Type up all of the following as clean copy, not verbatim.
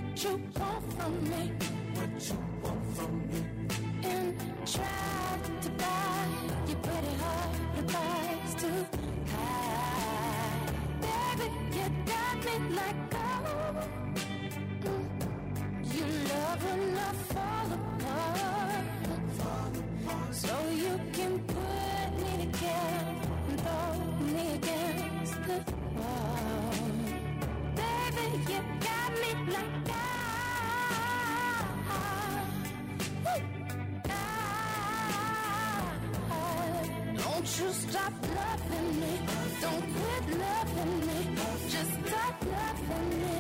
what you want from me. What you want from me. And tried to buy your pretty heart, the price too high. Baby, you got me like gold. You love when I fall apart. So you can put me together and throw me against the wall. Baby, you got me like don't you stop loving me. Don't quit loving me. Just stop loving me.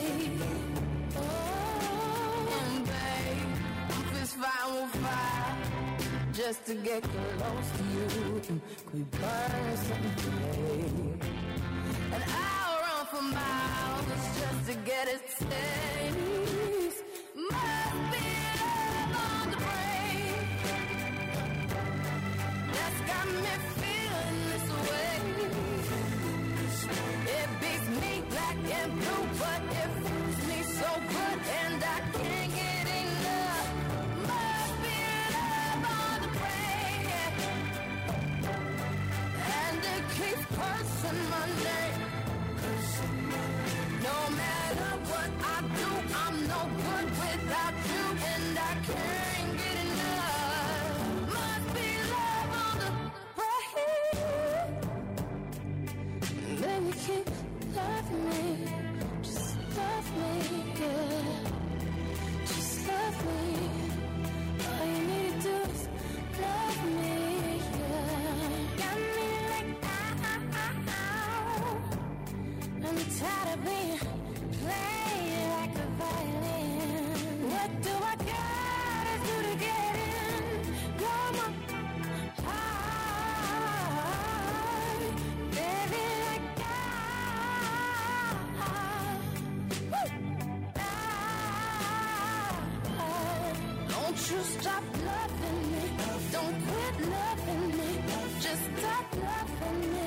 Oh, and babe, I'm fist fighting with fire just to get close to you. Could we burn something? And I'll run for miles just to get a taste. Must be love on the brain that's got me feeling this way. It beats me black and blue, but it feels me so good, and I can't get enough. Must be love on the brain, and it keeps cursing my name. No matter what I do, I'm no good without you, and I can't get enough. Must be love on the brain. Baby, keep loving me. Just love me, yeah. Just love me. All you need to do is love me, yeah. Got me like I'm tired of being played like a violin. What do I gotta do to get in? You're my heart, baby, like don't you stop loving me. Don't quit loving me. Just stop loving me.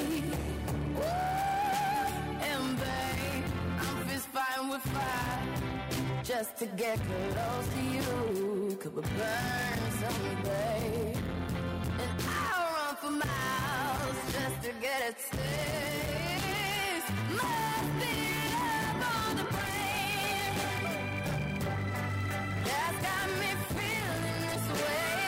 And babe, I'm fist fighting with fire just to get close to you. Could we burn someday? And I'll run for miles just to get a taste. Must be love on the brain that's got me feeling this way.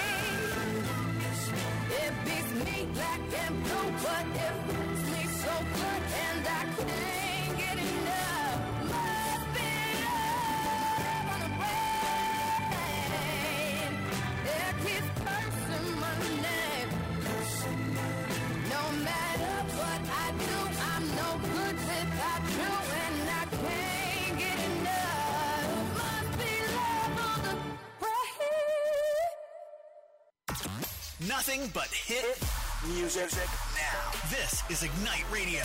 It beats me black and blue, but it feels me so good, and I can't get enough. Must be love on the brain. It keeps cursing my name. No matter what I do, I'm no good without you, and I can't get enough. Must be love on the brain. Nothing but hit music now. This is Ignite Radio.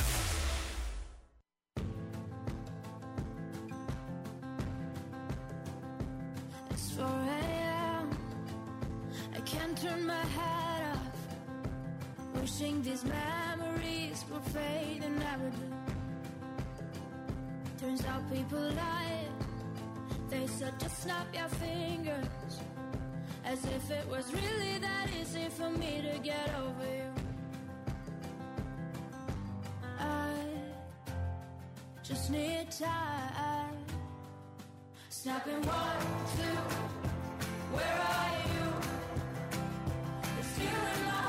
It's 4 a.m. I can't turn my head off. Wishing these memories will fade and never do. Turns out people lie. They said just snap your fingers, as if it was really that easy for me to get over you. I just need time. Snapping 1, 2, where are you? It's you in my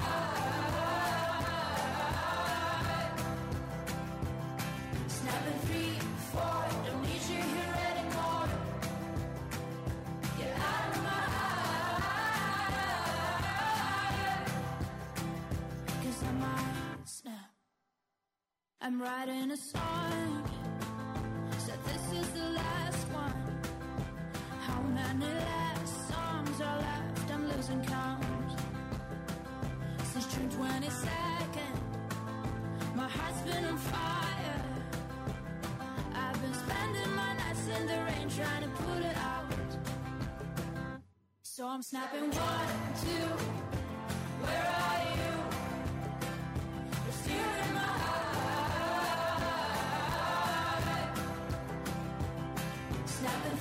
heart. Snapping 3, 4, don't need you here anymore. Get out of my heart. 'Cause I might snap. I'm writing a song. Said this is the last one. How many last songs are left? I'm losing count. Since June 22nd, my heart's been on fire. I've been spending my nights in the rain trying to put it out. So I'm snapping 1, 2, where are you? It's you in my heart. Snapping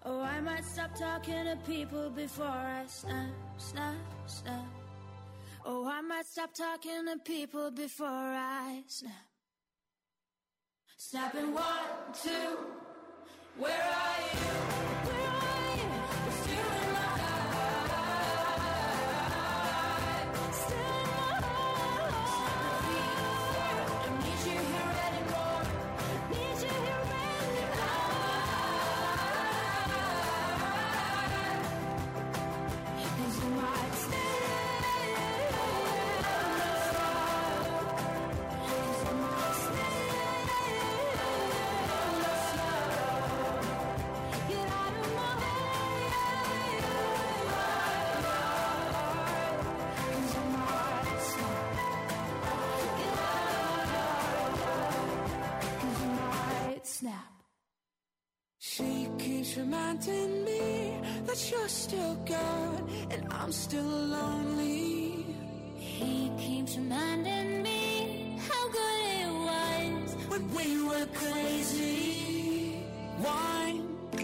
Oh, I might stop talking to people before I snap, snap, snap. Oh, I might stop talking to people before I snap. Snapping 1, 2, where are you? Where are you? It's still in my heart. Still in my heart. I need you here anymore. Need you here anymore. 'Cause you might stay. Snap. She keeps reminding me that you're still gone and I'm still lonely. He keeps reminding me how good it was when we were crazy. Wine,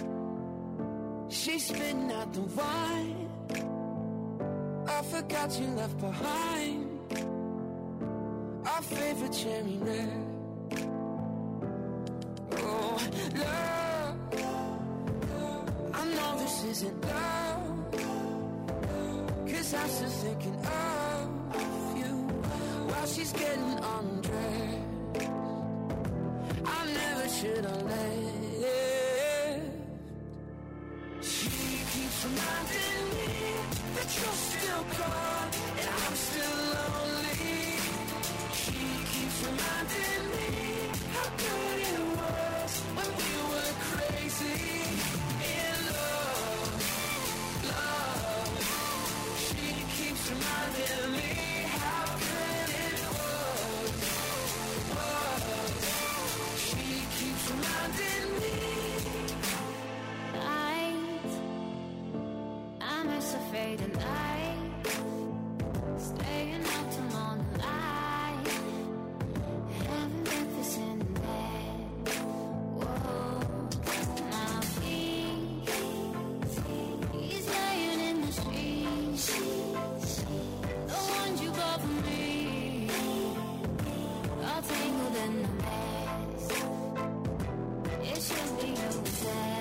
she's spitting out the wine. I forgot you left behind our favorite cherry red. Oh, love, I know this isn't love, 'cause I'm still thinking of you while she's getting undressed. I never should have left. She keeps reminding me that you're still gone and I'm still lonely. She keeps reminding me how good it was when we were crazy in love, love. She keeps reminding me how good it was. She keeps reminding me. I miss a fading light, staying up till morning light, having breakfast in bed. Whoa, my feet, he's laying in the streets, the ones you bought for me, all tangled in the mess. It should be yours.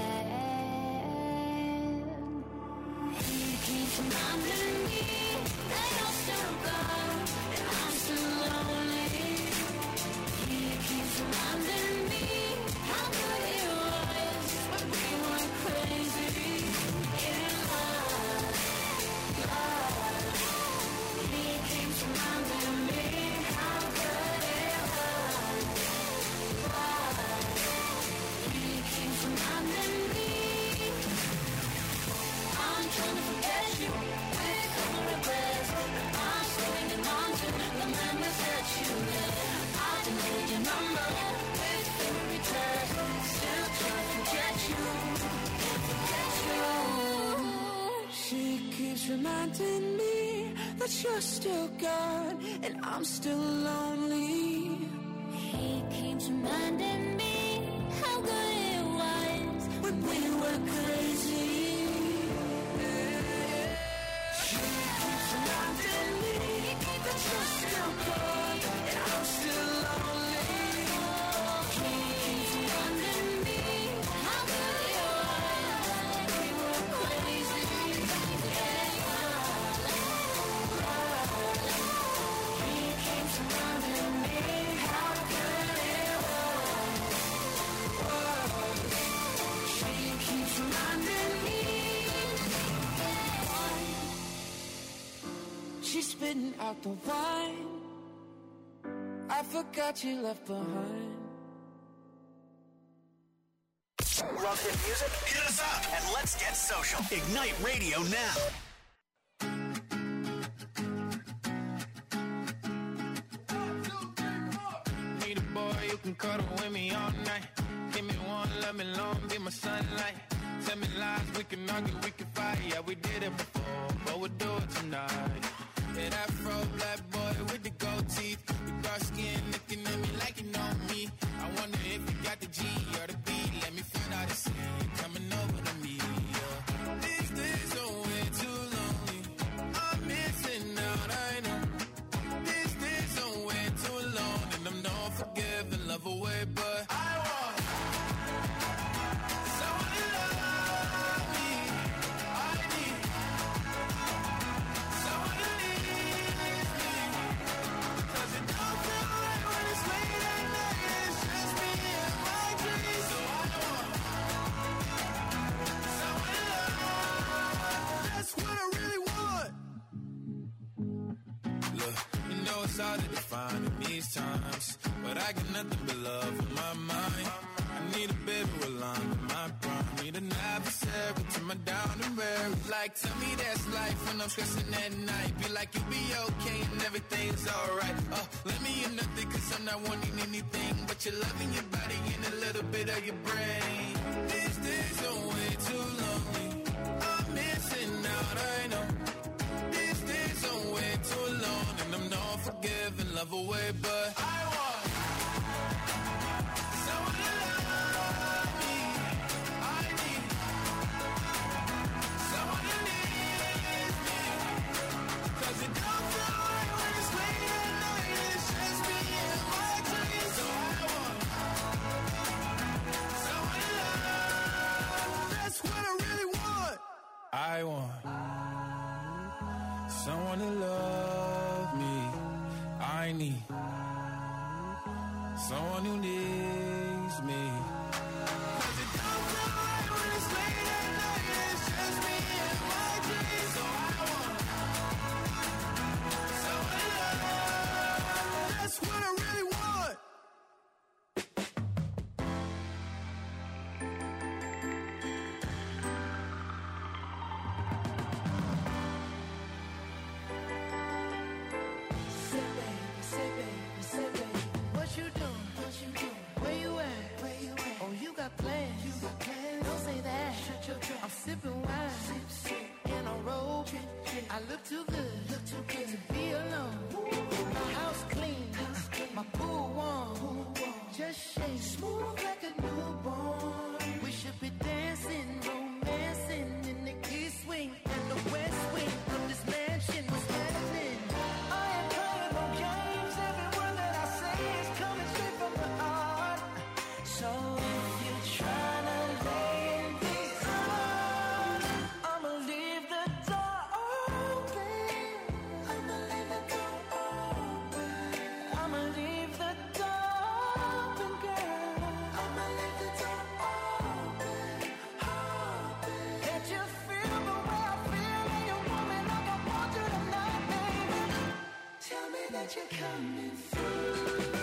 He keeps reminding me that you're still gone and I'm still lonely. He keeps reminding me how good it was when we were crazy in love, love. He keeps reminding me how good it was. He keeps reminding me. I'm trying to forget you with all the regrets. I'm still hanging on to the memories that you left. I deleted your number with every text. Still trying to forget you, forget you. She keeps reminding me that you're still gone and I'm still lonely. He keeps reminding me how good it was when we were crazy. She keeps reminding me that you're still gone and I'm still lonely. He keeps reminding me how good it was when we were crazy. He keeps reminding me how good it was. She keeps reminding me. She's spitting out the wine I forgot you left behind. Love hit music? Hit us up and let's get social. Ignite Radio now. Need a boy who can cuddle with me all night. Give me one, let me long, be my sunlight. Tell me lies, we can argue, we can fight. Yeah, we did it before, but we'll do it tonight. Yeah, that fro black boy with the gold teeth, the dark skin looking at me like you know me. I wonder if you got the G or the B. Let me find out the C coming over to me. hard to define in these times, but I got nothing but love in my mind. I need a baby while I'm in my prime. Need an adversary to my down and weary. Like, tell me that's life when I'm stressing at night. Be like, you'll be okay and everything's alright. Let me in nothing cause I'm not wanting anything but your love in your body and a little bit of your brain. These days are way too lonely. I'm missing out, I know. These days are way too long and I'm not forgiving, love away, but I want someone to love me. I need someone who needs me. Cause it don't feel right when it's late at night. It's just me and my dreams. So I want someone to love. That's what I really want. I want someone to love me. I need someone who needs me. Cause it don't feel right when it's late at night. It's just me and my dreams. So I want someone to love. That's what I really want. Say baby, what you doing? Where you at? Oh, you got plans. Don't say that. Shut your trap. I'm sipping wine. In a robe. I look too good to be alone. My house clean. My pool warm. Just shake smooth like a newborn. We should be dancing, romancing in the east wing and the west wing of this mansion. What's happening? I ain't playing no games. Every word that I say is coming straight from the heart. So if you're trying to lay in these arms, I'ma leave the door open. I'ma leave the door open. I'ma leave the door open, girl. I'ma leave the door open. Can't you feel the way I feel? And you want me like I want you tonight, baby. Tell me that you're coming through.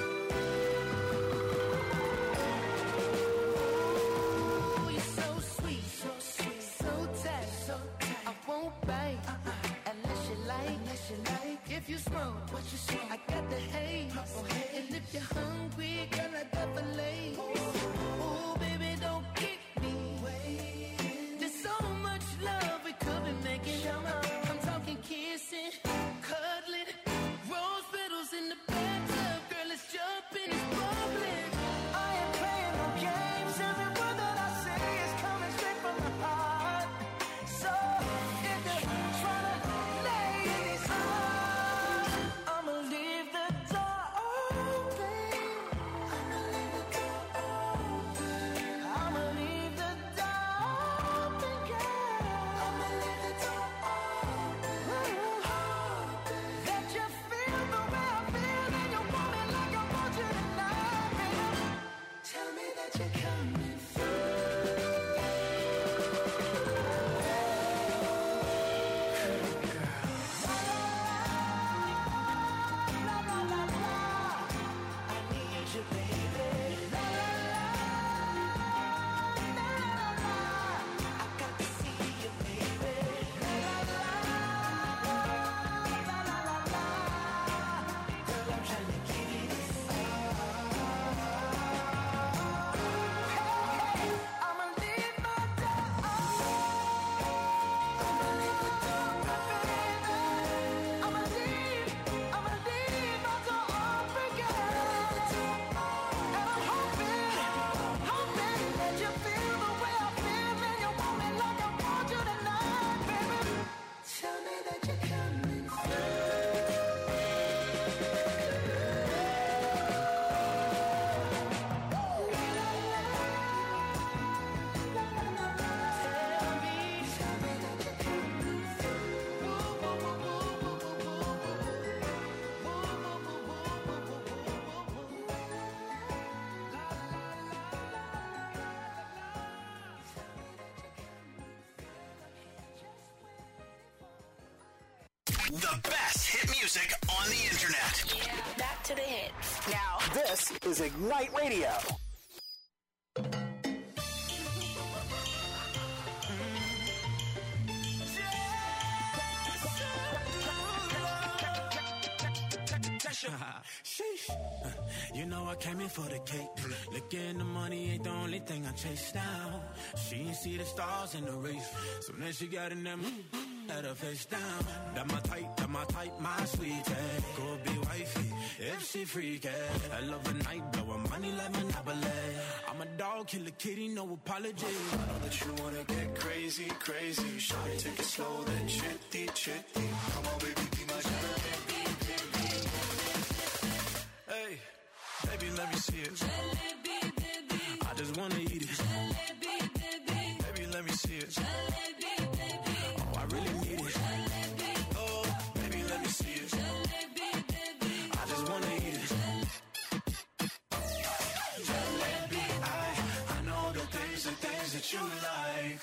You're so sweet, so tight. I won't bite unless you like. If you smoke, what you smoke? I got the haze. And if you're hungry, girl, I got the lace. Ooh, baby, don't keep me waiting. There's so much love we could be making. I'm talking kissing, cuddling, rose petals in the bathtub. Girl, let's jump in, it's bubbling. I ain't playing no games. Every word that I say is coming straight from the heart. So if you're trying to lay in these arms, I'ma leave the door open. I'ma leave the door open. The best hit music on the internet. Yeah. Back to the hits. Now, This is Ignite Radio. Sheesh. You know I came in for the cake. Looking the money ain't the only thing I chase down. She ain't see the stars in the race. So then she got in them, let her face down. That my type, my sweetie. Go be wifey, if she freaky. I love a night, blowin' money like Monopoly. I'm a dog, kill a kitty, no apology. I know that you wanna get crazy, crazy. Shawty, take it slow, then chitty, chitty. Come on, baby, be my jalebi. Hey, baby, let me see it. Jalebi, baby. I just wanna eat it. Jalebi, baby. Baby, let me see it. Jalebi, baby. Oh, I really need it. Jalebi. Oh, baby, let me see it. Jalebi, baby. I just wanna eat it. Jalebi, I know the things that you like.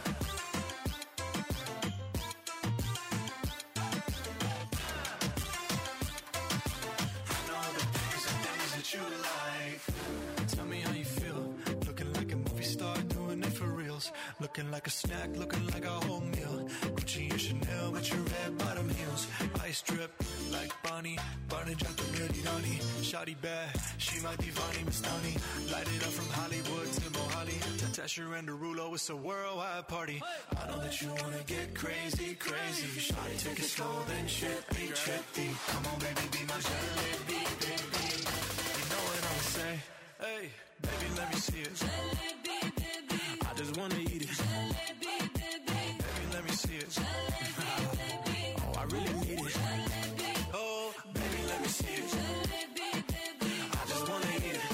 You like. Tell me how you feel. Looking like a movie star, doing it for reals. Looking like a snack, looking like a whole meal. Gucci and Chanel with your red bottom heels. Ice drip like Bonnie. Barney dropped a dirty Donnie. Shawty bad, she might be Vonnie Mastani. Light it up from Hollywood to Mohali. To Tesher and Derulo, it's a worldwide party. I know that you wanna get crazy, crazy. Shawty, take it slow, then chitty, chitty. Come on, baby, be my jalebi, baby. Say, hey, baby, let me see it. Jalebi, baby. I just wanna eat it. Jalebi, baby. Baby, let me see it. Jalebi. Oh, I really need it. Jalebi. Oh, baby, let me see it. Jalebi, baby. I just wanna eat it.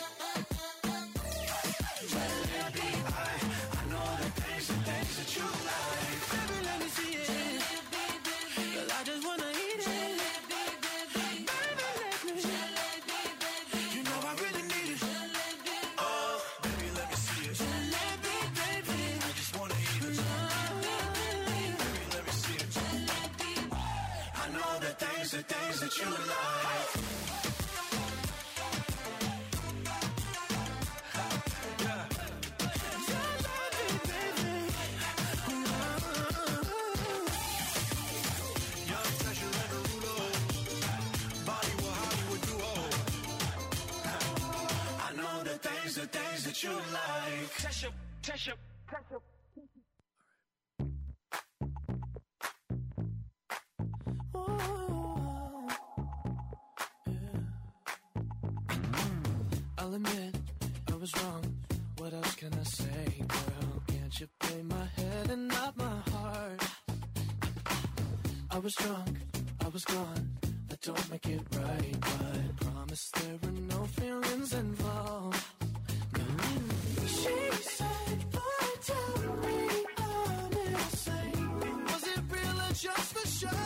Jalebi, I know the things that you like. Baby, let me see it. Jalebi, baby. 'Cause I just wanna eat it. Jalebi, baby. Baby, let me. Jalebi, baby. You know I really need it. Jalebi. Oh, baby, let me see it. Jalebi, baby. I just wanna eat it. Baby, let me see it. I know the things that you like. The things that you like. Tesha. I'll admit I was wrong. What else can I say, girl? Can't you play my head and not my heart? I was drunk, I was gone. That don't make it right, but promise there were no feelings involved. She said, boy, tell me honestly, was it real or just for show?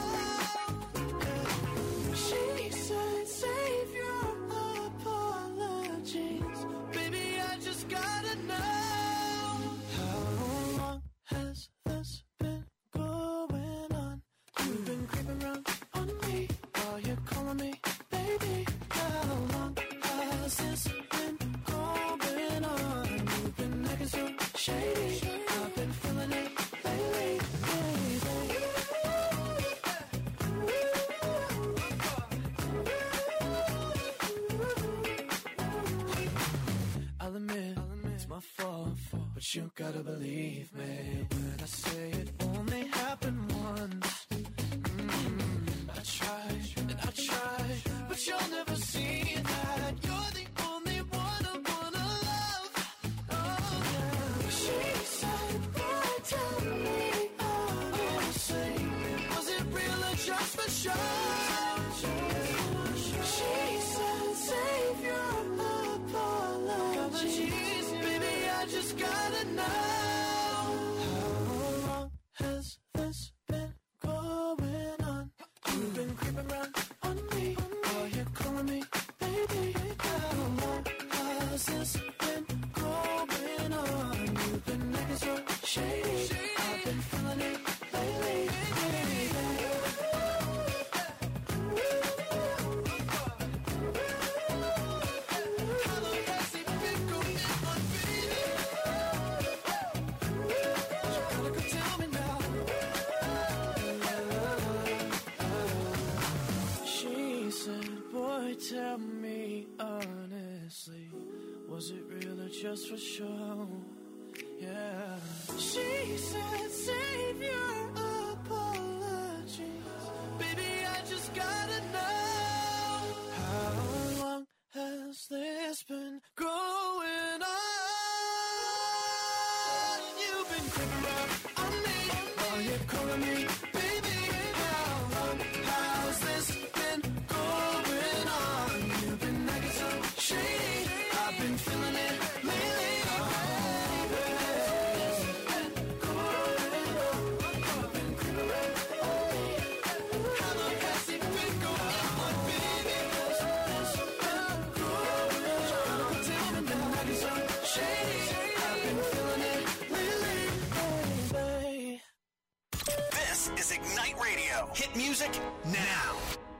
She said, save your apologies. Baby, I just gotta know. How long has this been going on? You've been creeping around on me while you're calling me baby. How long has this been going on? You've been acting so shady. I've been feeling it lately, baby. I'll admit it's my fault, but you gotta believe me when I say it only happened once. I tried and I tried, but you'll never see that. You're the only one I wanna love. Oh, yeah. She said, boy, tell me honestly, was it real or just for show? She said, save your apologies. Baby, I just gotta know. just for show. Yeah. She said, save your apologies. Baby, I just gotta know. How long has this been going on? You've been creeping up on me while you're calling me. Baby, how long has this been going on? You've been acting so shady. I've been feeling it lately. Is Ignite Radio. Hit music now.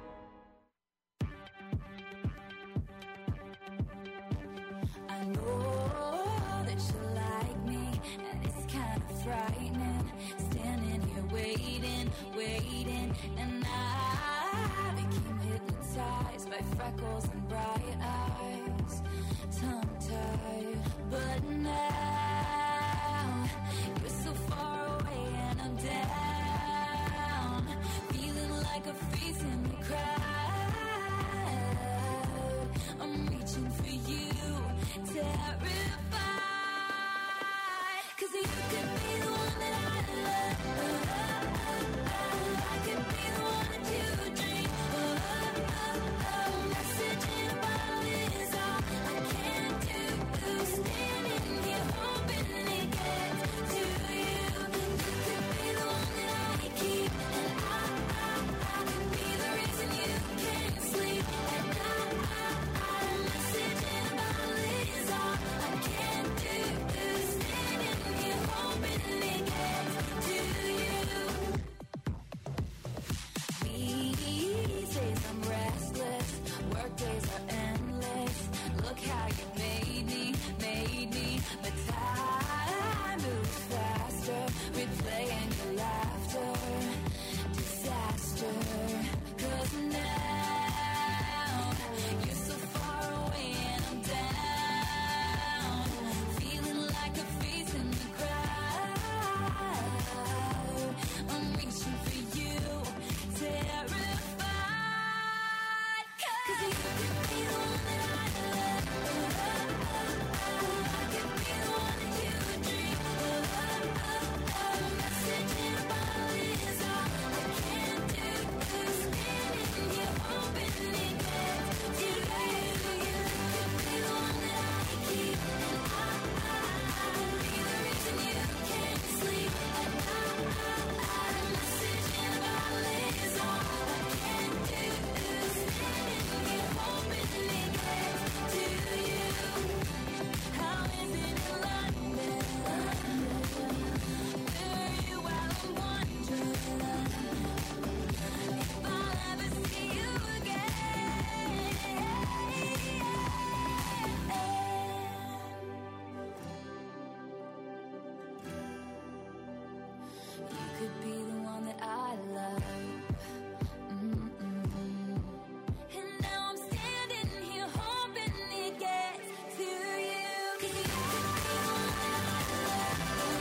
I know that you like me, and it's kind of frightening. Standing here waiting, and I became hypnotized by freckles and bright eyes, tongue-tied. But now you're so far away, and I'm down, feeling like a face in the crowd. I'm reaching for you, terrified, 'cause you could be the one that I love. I could be the one that you dream. Message in a bottle is all I can do. Standing here hoping it gets to you. You could be the one that I keep, and I could be the reason you can't sleep at night. Message in a bottle is all I can do. Standing here hoping it gets to you. These days I'm restless, work days are endless. Look how you made me, but time moves faster, replaying your laughter, disaster. 'Cause now you're so far away and I'm down, feeling like a face in the crowd. I'm reaching for you, terrified, 'cause you could be the one that I love. I could be the one that you dream. Message in a bottle is all I can do. Standing here hoping it gets to you. You could be the one that I keep, and I could be the reason you can't sleep at night. Message in a bottle is all I can do. Standing here hoping it gets to you. How is it in London? Where are you while I'm wondering if I'll ever see you again? You could be the one that I love. And now I'm standing here hoping it gets to you. 'Cause you could be the one that I love.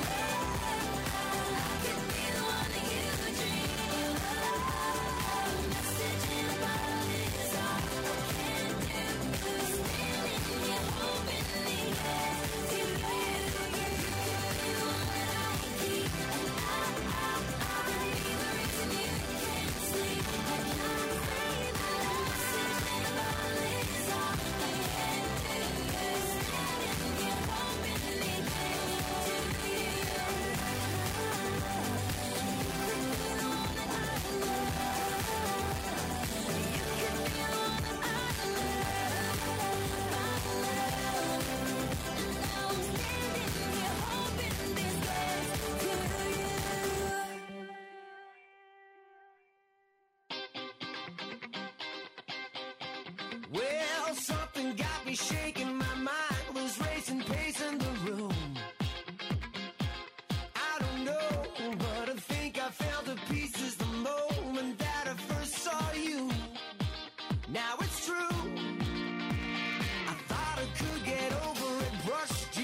I could be the one that you dream. Message in a bottle is all I can do. Standing here hoping it gets to you. You could be the one that I keep, and I could be the reason you can't sleep at night. Message in a bottle is all I can do. Standing here hoping it gets to you. You could be the one that I love. You could be the one that I love. And now I'm standing here hoping this gets to you. Well, something got me shaking, my mind was racing, pacing the room. I don't know, but I think I fell to pieces the moment that I first saw you. Now it's true, I thought I could get over it, brushed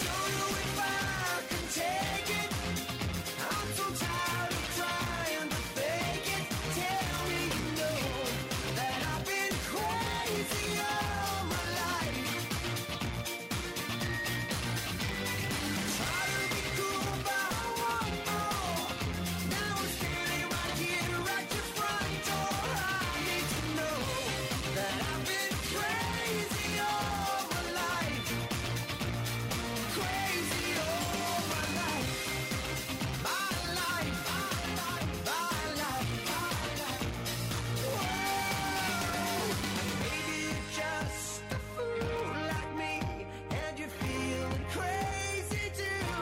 Don't know if I can take it. I'm so tired of trying to fake it. Tell me you know that I've been crazy all my life. Try to be cool, but I want more. Now I'm standing right here at your front door. I need to know that I've been crazy all my life. Crazy all my life. My life, my life. Whoa. Maybe you're just a fool like me, and you're feeling crazy too.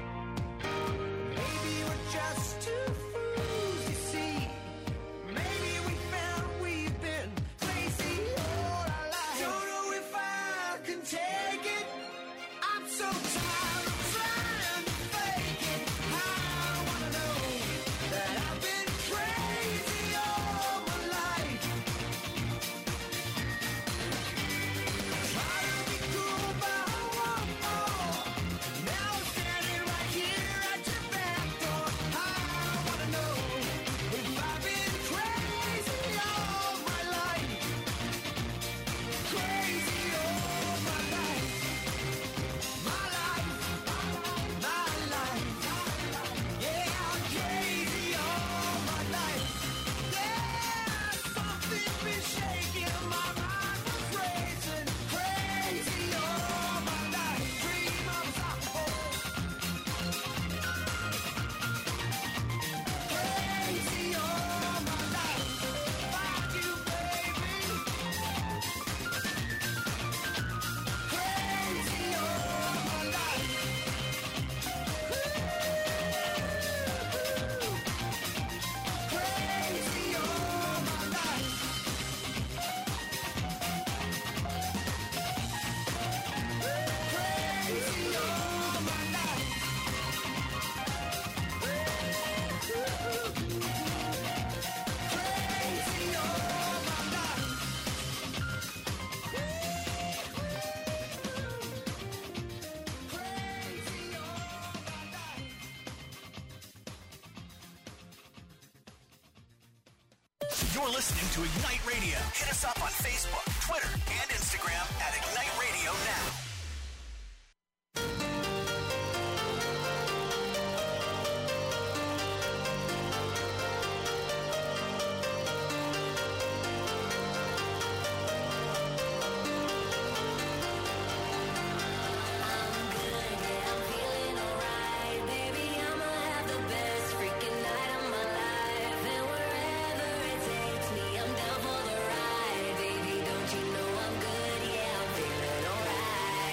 Maybe we're just two fools, you see. Maybe we found we've been crazy all our lives. Don't know if I can take it. I'm so tired of trying to fake it. I wanna know that I've been crazy all my life. Try to be cool, but I want more. Now I'm standing right here at your back door. I wanna know if I've been crazy all my life. Crazy all my life. My life, my life. Yeah, I'm crazy all my life. Yeah, something's been shaking, my mind was racing. Crazy all my life. Dream of something. Crazy all my life. Find you, baby. Crazy all my life. Crazy all my life. Crazy all my life. Crazy all my life. Crazy all my life. You're listening to Ignite Radio. Hit us up on Facebook, Twitter, and Instagram at Ignite Radio Now. Baby, don't you know I'm good? Yeah, I'm feeling alright.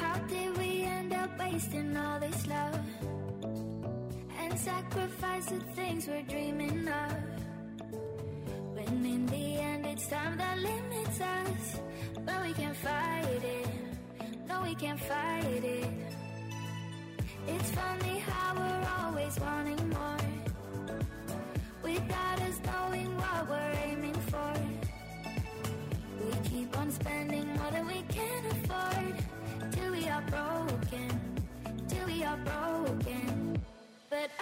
How did we end up wasting all this love and sacrifice the things we're dreaming of, when in the end it's time that limits us? But we can't fight it, no we can't fight it. It's funny how we're always wanting more, without us knowing what we're aiming for. We keep on spending more than we can afford, till we are broken, till we are broken. But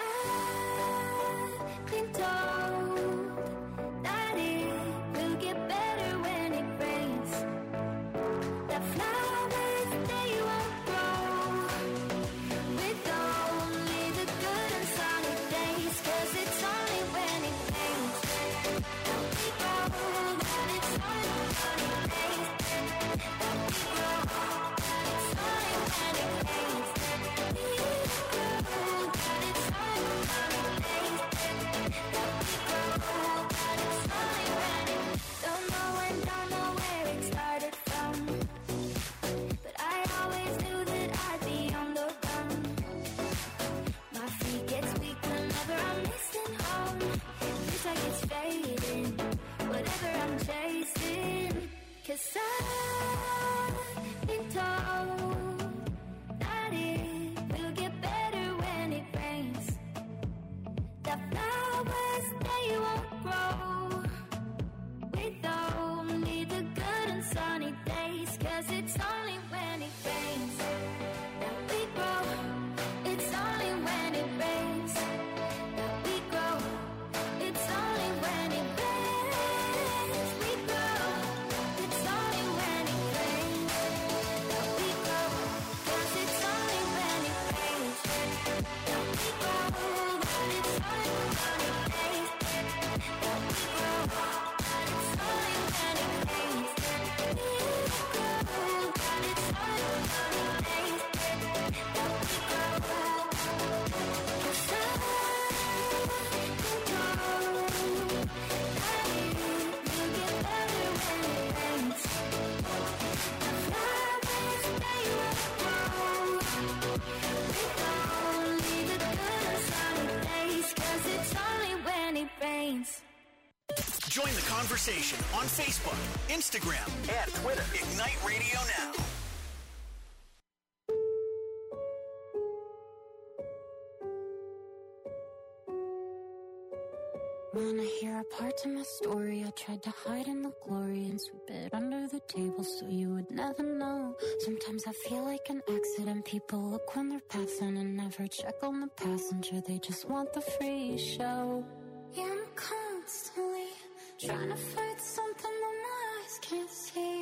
I've been told that it will get better when it rains, that flowers, they won't grow with only the good and sunny days, 'cause it's only when it rains that we grow, that it's only sunny days that we grow, that it's only when it rains that we grow, that it's only sunny days that we grow, that it's only when it. Don't know when, don't know where it started from, but I always knew that I'd be on the run. My feet gets weak whenever I'm missing home. Feels like it's fading, whatever I'm chasing. 'Cause I've been told that it will get better when it rains, that flowers, they won't grow with only the good and sunny days, 'cause it's only when it rains that we grow. It's only when it rains that we grow. It's only when it rains we grow. It's only when it rains that we grow. 'Cause it's only when it rains that we grow. That it's only sunny days that we grow. That it's only when it rains that we grow. That it's only sunny days that we grow. 'Cause I've been told that it will get better when it rains. The flowers, they won't grow with only the good and sunny days, 'cause it's only when it rains. Join the conversation on Facebook, Instagram, and Twitter. Ignite Radio Now. Wanna hear a part to my story? I tried to hide in the glory and sweep it under the table so you would never know. Sometimes I feel like an accident. People look when they're passing and never check on the passenger. They just want the free show. Yeah, I'm constantly trying to fight something that my eyes can't see.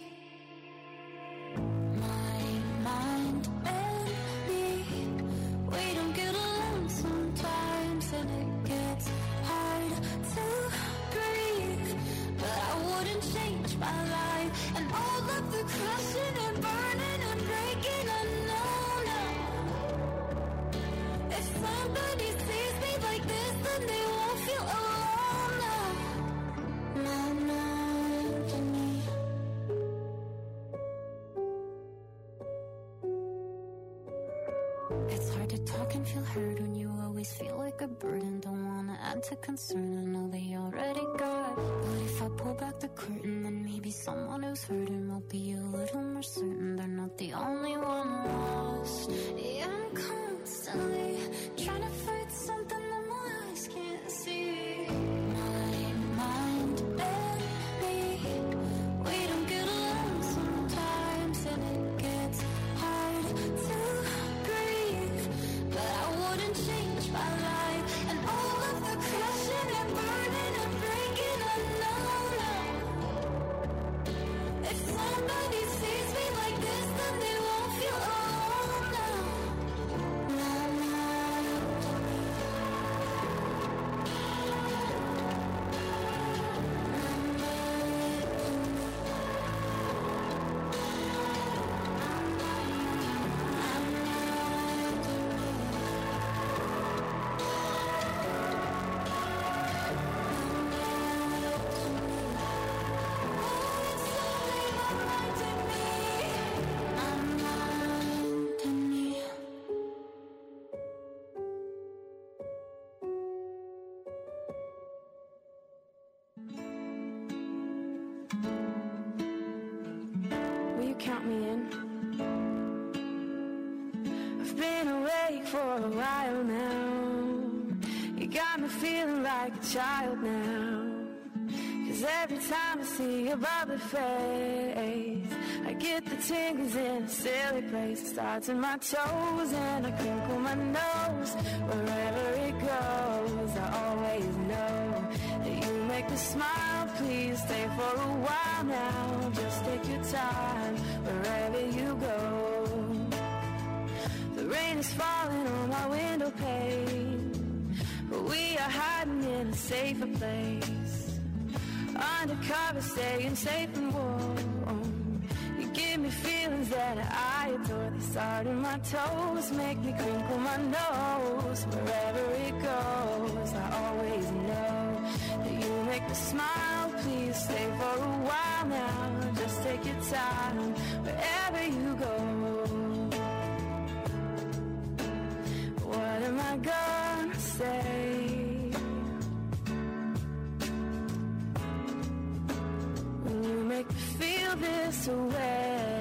My mind and me, we don't get along sometimes, and it gets hard to breathe. But I wouldn't change my life, and all of the crashing and burning and breaking, I know now. If somebody sees me like this, then they won't feel alone now. My mind and me. It's hard to talk and feel heard when you always feel like a burden. Don't wanna add to concern, I know they already got. But if I pull back the curtain, then maybe someone who's hurting will be a little more certain they're not the only one lost. Yeah, I'm constantly trying to fight something that my eyes can't see. My mind and me, we don't get along sometimes, and it gets hard to breathe. But I wouldn't change my life, and all of the crashing and burning and breaking, I know now. If somebody sees me like this, then they won't feel alone now. My mind and me. count me in. I've been awake for a while now. You got me feeling like a child now. 'Cause every time I see your bubbly face, I get the tingles in a silly place. It starts in my toes and I crinkle my nose. Wherever it goes, I always know that you make me smile. Please stay for a while now. Just take your time wherever you go. The rain is falling on my window pane, but we are hiding in a safer place. Undercover, staying safe and warm. You give me feelings that I adore. They start in my toes, make me crinkle my nose. Wherever it goes, I always know that you make me smile. Please stay for a while now. Just take your time wherever you go. What am I gonna say? Make me feel this way.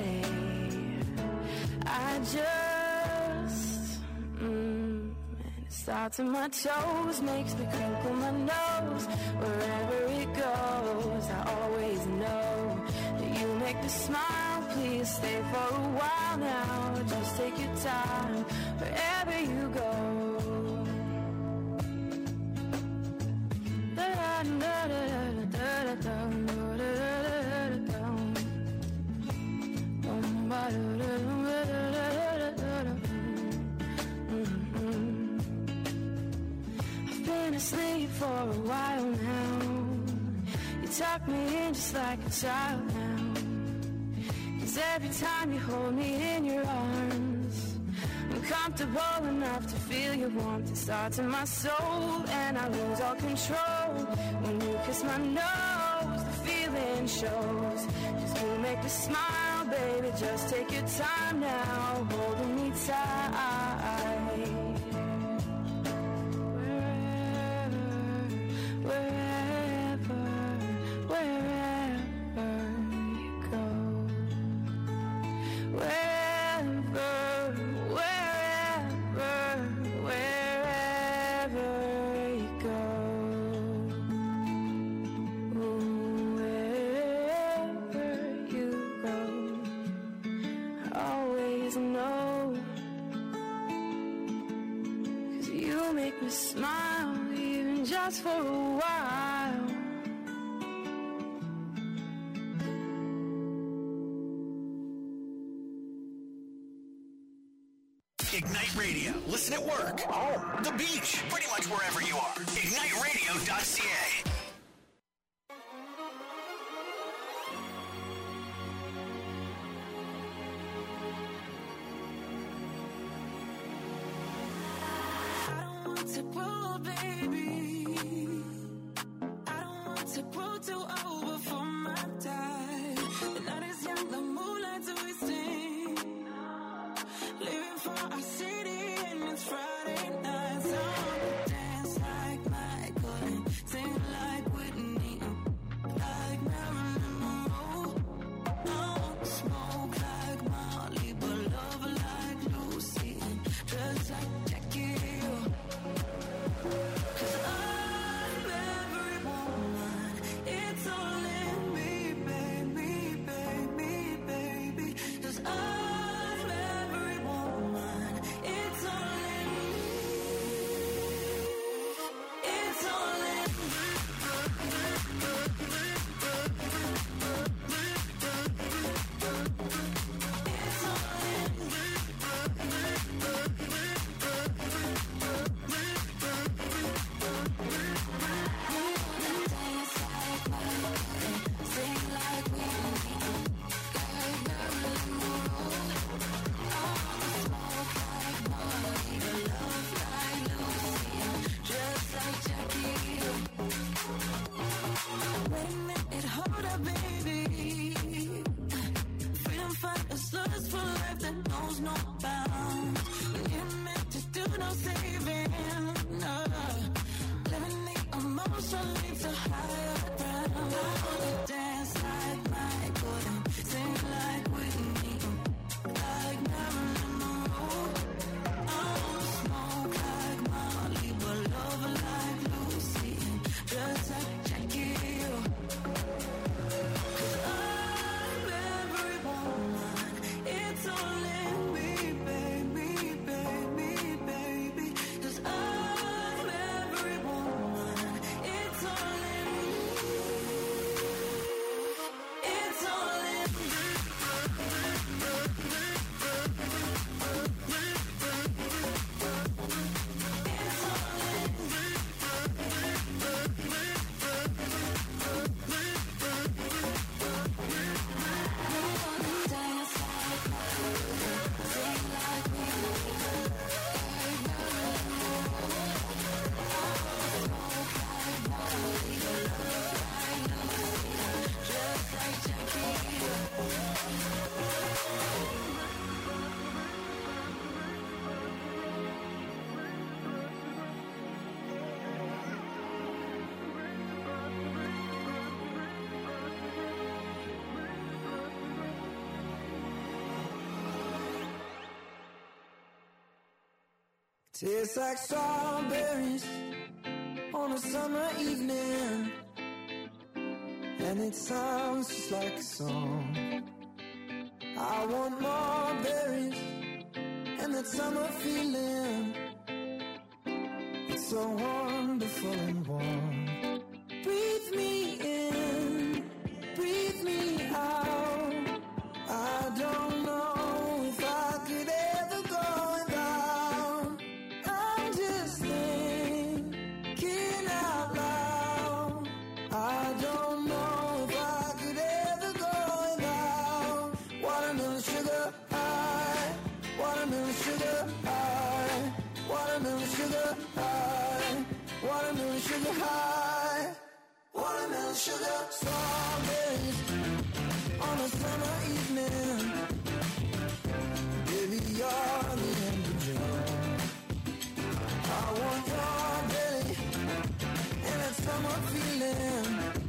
I just and it starts in my toes, makes me crinkle my nose. Wherever it goes, I always know that you make me smile. Please stay for a while now. Just take your time wherever you go. I've been asleep for a while now. You tuck me in just like a child now. 'Cause every time you hold me in your arms, I'm comfortable enough to feel your warmth. It starts in my soul and I lose all control. When you kiss my nose, the feeling shows. 'Cause you make me smile, baby, just take your time now, holding me tight. Wherever you go. Wherever you go. Wherever you go. I always know. 'Cause you make me smile, even just for a while. Ignite Radio. Listen at work, home, the beach, pretty much wherever you are. IgniteRadio.ca. I don't want to grow, baby. I don't want to grow too old before my time. The night is young, the moonlight's twisting. Living for our city and it's Friday nights. I wanna dance like Michael and sing like Whitney, like Marilyn Monroe. I want to smoke like Molly, but love like Lucy and dress like Jackie Hill. 'Cause I'm every woman, it's all in me, baby, baby, baby. 'Cause I'm every woman, it's all in me, it's all in me. It's all in me. Dance like Michael, sing like Whitney, like Marilyn Monroe. I wanna smoke like Molly, but love like Lucy, just like Jackie Hill. Wait a minute, hold up, baby. Freedom fighters, lust for life that knows no bounds. When you're meant to do no saving, no. Living the emotion leads to higher ground. I wanna dance like Michael and sing like Whitney, Tastes like strawberries on a summer evening, and it sounds just like a song. I want more berries and that summer feeling. It's so wonderful and warm. Breathe me in, breathe me out. I don't know if I could ever go without. I'm just thinking out loud. I don't know if I could ever go without. Watermelon sugar high, watermelon sugar high, watermelon sugar high, watermelon sugar high, watermelon sugar. Strawberries on a summer evening. Baby, you're the end of June. I want your belly and that summer feeling.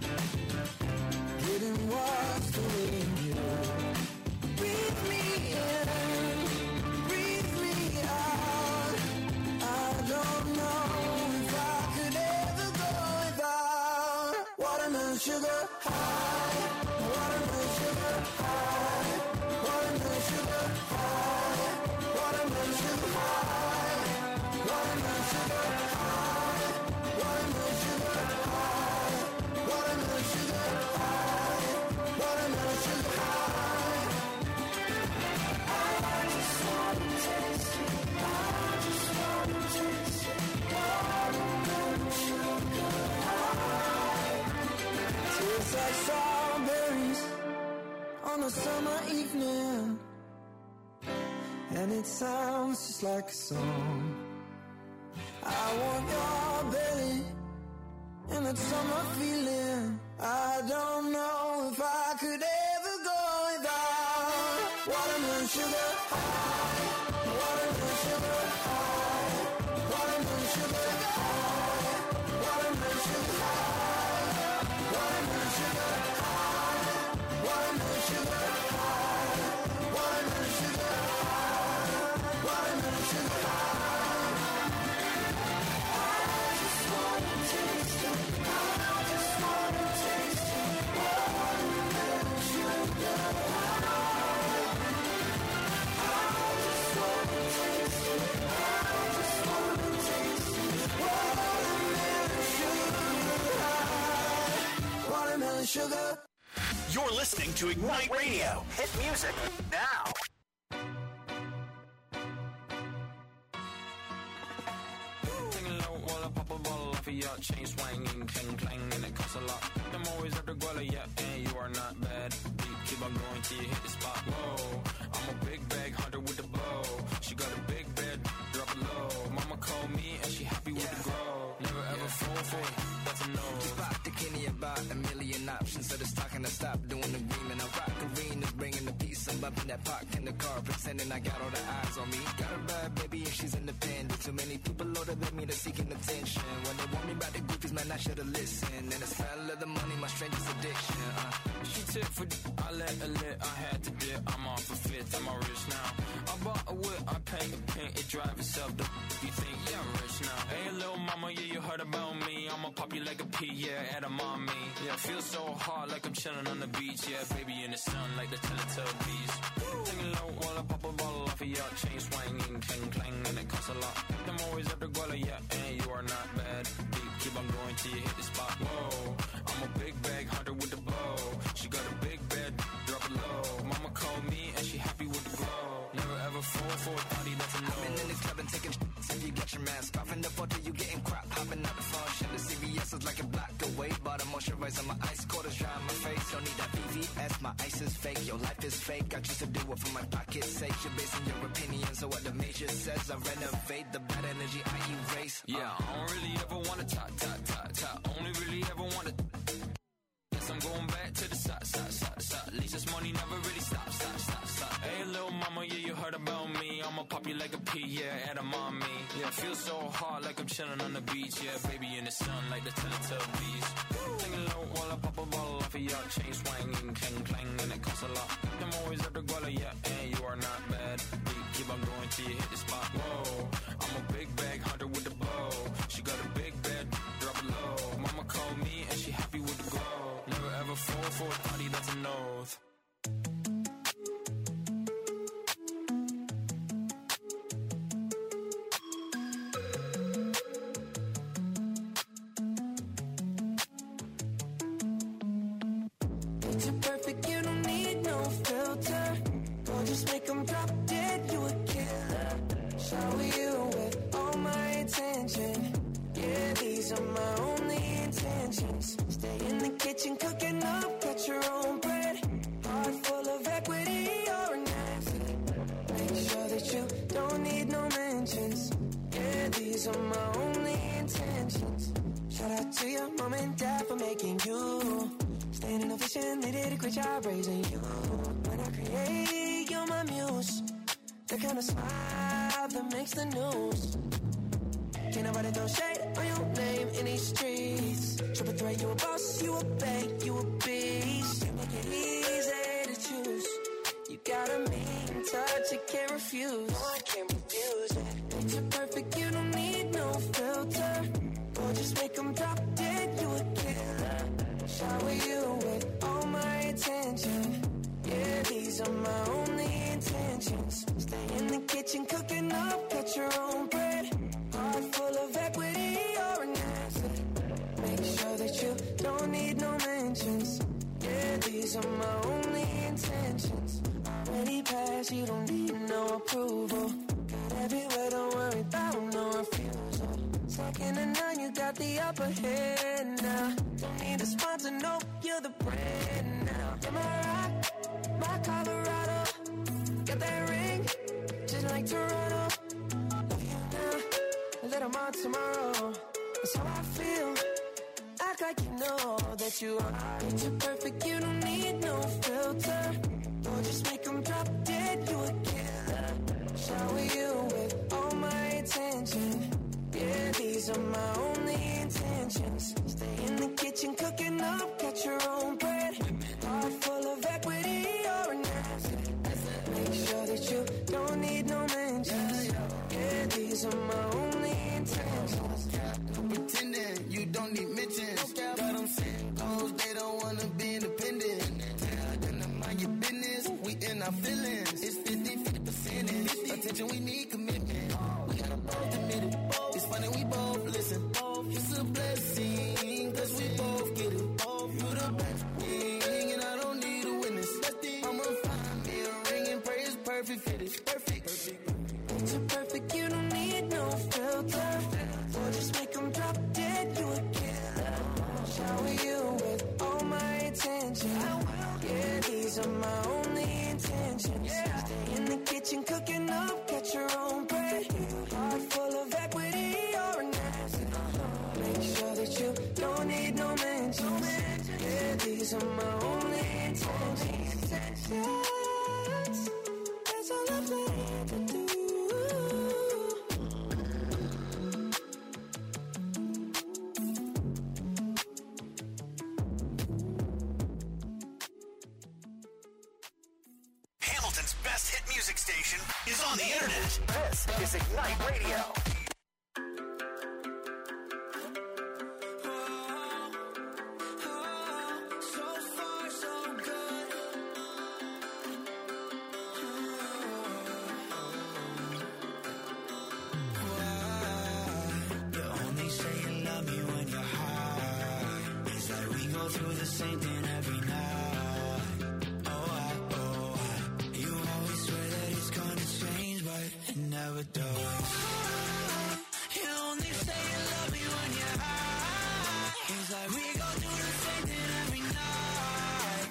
Getting washed away in you. Breathe me in, breathe me out. I don't know if I could ever go without. Watermelon sugar high, watermelon sugar high, watermelon sugar high, watermelon sugar high, watermelon sugar high, watermelon sugar high, watermelon sugar high, watermelon sugar high. I just wanna taste it, I just wanna taste it, watermelon sugar high. Tastes like strawberries on a summer evening, and it sounds just like a song. I want your belly and that summer feeling. I don't know if I could ever go without. Watermelon sugar high, watermelon sugar high, watermelon sugar high, watermelon sugar high, watermelon sugar high, watermelon sugar high, watermelon sugar high, watermelon sugar high. I just wanna taste it, I just wanna taste it, watermelon sugar high. I just wanna taste it, I just wanna taste it, watermelon sugar high, watermelon sugar. You're listening to Ignite Radio. Hit music now. Singing low while I pop a bottle off of your chain swinging, clang clang, and it costs a lot. I'm always at the guala, yeah, and you are not bad. Keep on going till you hit the spot. Whoa, I'm a big bag hunter with the bow. She got a big bed, drop it low. Mama called me and she happy with the grow. Never ever fall for it, that's a no. Just bought the Kenny about a million options. So just talking, I stop doing the agreement. I rock arenas, bringing the peace. I'm bumping that park in the car, pretending I got all the eyes on me. Got a bad baby and she's independent. Too many people older than me, they're seeking attention. When they want me about the goofies, man, I should've listened. And it's smell of the money, my strangest addiction. She tip for I let her lit, I had to dip. I'm off a fifth, I'm all rich now. I bought a whip, I paint a paint, it drive itself. The you think, yeah, I'm rich now. Hey, little mama, yeah, you heard about me. I'ma pop you like a pea, yeah, at a mommy. Yeah, feel so hard like I'm chilling on the beach. Yeah, baby in the sun like the Teletubbies. Singing low while I pop a bottle off of your chain swinging, clang clang, and it costs a lot. I'm always at the guala, yeah, and you are not bad. Keep on going till you hit the spot. Whoa, I'm a big bag hunter with the bow. She got a big bed, drop it low. Mama called me and she happy with the grow. Never ever fall for a party that's a no. I've been in this club and taking if you get your mask off in the photo, you getting crap. Hopping out the function, the CVS is like a block away. Bought a moisturizer, my ice quarters dry on my face. Don't need that VVS, my ice is fake. Your life is fake, I choose to do it for my pocket's sake. You're basing your opinion, so what the major says, I renovate the bad energy I erase. Yeah, I don't really ever wanna top. Only really ever wanna. Yes, I'm going back to the side. At least this money never really stop. Hey, little mama, yeah, you heard about me. I'ma pop you like a pea, yeah, at a mommy. Yeah, feel so hard like I'm chilling on the beach. Yeah, baby in the sun like the Teletubbies. Singing low while I pop a bottle off of your chain swinging, clang clang, and it costs a lot. I'm always at the guala, yeah, and you are not bad. Keep on going till you hit the spot. Whoa, I'm a big bag and a smile that makes the news. Can't nobody throw shade on your name in these streets. Triple threat, you a boss, you a bank, you a beast. You make it easy to choose. You got a mean touch, you can't refuse. No, I can't refuse it. Picture perfect, you don't need no filter. Or just make them drop dead, you a killer. Shower you with all my attention. Yeah, these are my only intentions. Stay in the kitchen, cooking up, cut your own bread. Heart full of equity, you're an asset. Make sure that you don't need no mentions. Yeah, these are my only intentions. Already passed, you don't need no approval. Got everywhere, don't worry about no refusal. Second to none, you got the upper hand now. Don't need a sponsor, no, you're the brand now. Am I right? My Colorado, got that ring, just like Toronto. Love you now, a little more tomorrow. That's how I feel. Act like you know that you are. Picture perfect, you don't need no filter. Or just make them drop dead, you a killer. Shower you with all my attention. Yeah, these are my only intentions. Stay in the kitchen, cooking up, got your own bread. Heart full of equity, you're an asset. Make sure that you don't need no mentions. Yeah, these are my only intentions. Pretending you don't need mentions. Got them saying clothes, they don't wanna be independent. Tell them to mind your business, we in our feelings. It's 50% attention, we need commitment. We gotta both admit it. It's funny, we both listen. It's a blessing, cause we both get it. You the best thing, and I don't need a witness. I'ma find me a ring and pray it's perfect fit. It's perfect. Picture perfect, you don't need no filter. Or just make them drop dead, you a killer. Shower you with all my attention. Yeah, these are my only intentions. Stay in the kitchen, cooking up, get your own bread. Heart full of equity, you're an asset. Make sure that you don't need no mentions. Yeah, these are my only intentions. That's all I plan to do. Hamilton's best hit music station is on the internet. This is Ignite Radio. Through the same thing every night. You always swear that it's gonna change, but it never does. You only say you love me when you're high. It's like we go through the same thing every night.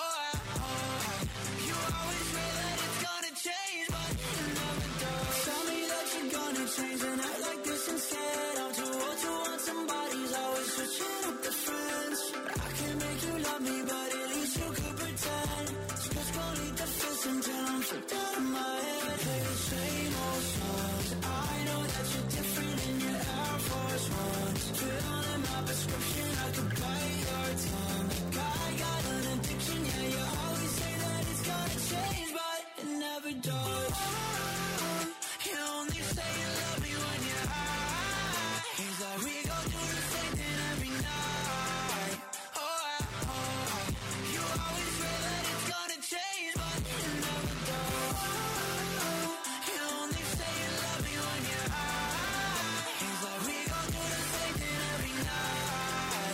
You always swear that it's gonna change, but it never does. Tell me that you're gonna change and act like this instead. I'm too old to want somebody's always switching up the friends. Make you love me, but at least you could pretend. Just go leave the fence until I'm freaked out of my head. Play the same old songs. I know that you're different in your Air Force Ones. Fill in my prescription, I could bite your tongue. I got an addiction, yeah, you always say that it's gonna change, but it never does. You only say you love me when you're high. It's like we go through the same thing every night. You always swear that it's gonna change, but it never does. You only say you love me when you're high. It's like we go through the same thing every night.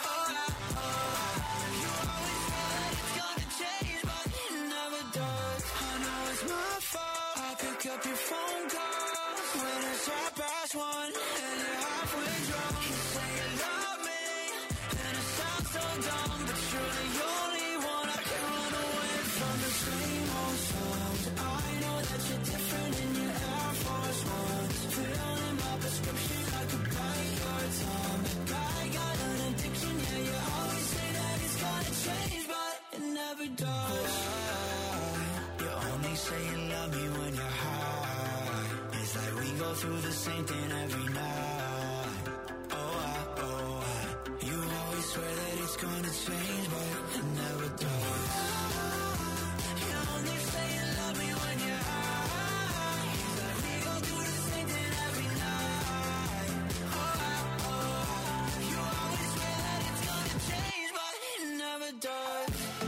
You always swear that it's gonna change, but it never does. I know it's my fault. I pick up your phone calls when it's 1:30 and you're halfway drunk. You say you love me, and it sounds so dumb, but you're the only one I can run away from. The same old songs. I know that you're different in your Air Force Ones. Fill in my prescription, I could bite your tongue. I got an addiction, yeah, you always say that it's gonna change, but it never does. You only say you love me when you're high. go through the same thing every night. You always swear that it's gonna change, but it never does. You only say you love me when you're high. Like we go through the same thing every night. You always swear that it's gonna change, but it never does.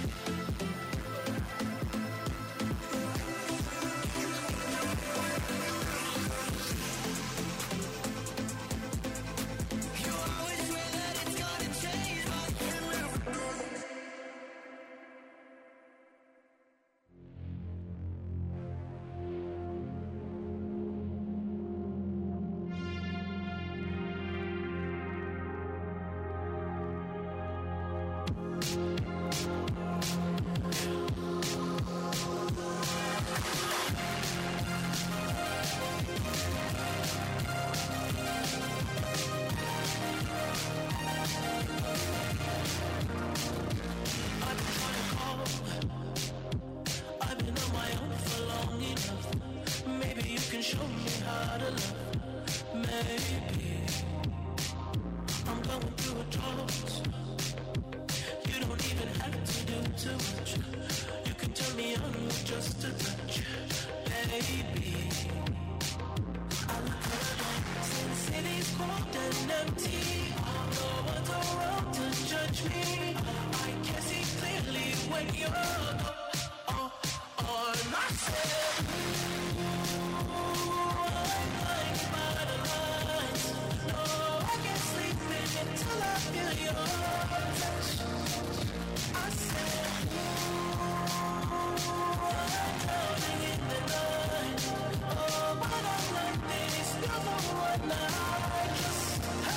Show me how to love. Maybe I'm going through a drought. You don't even have to do too much. You can turn me on with just a touch. Baby, I look around, see the city's cold and empty. No one's around to judge me. I can see clearly when you're on my side. Until I feel your touch, I said, I'm drowning in the night. Oh, but I'm like this, you're the one I just,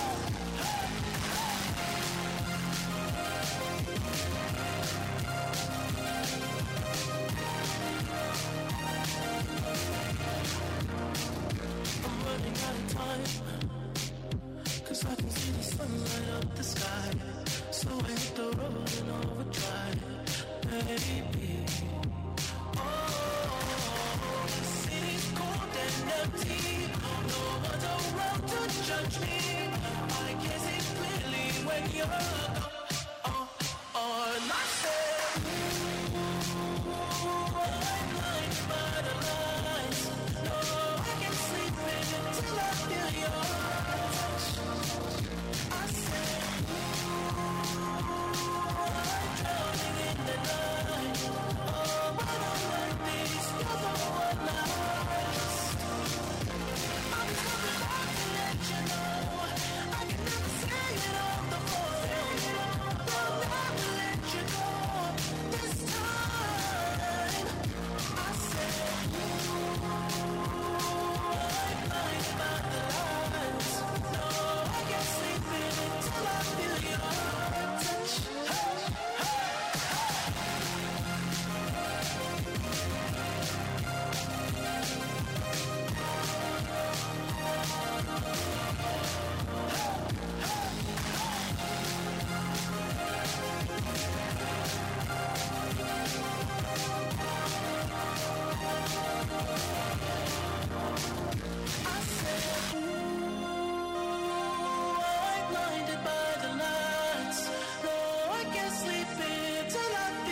I'm running out of time. 'Cause I can see the sun light up the sky. So I hit the road and overdrive, baby. Oh, the city's cold and empty. No one's around to judge me. I can see clearly when you're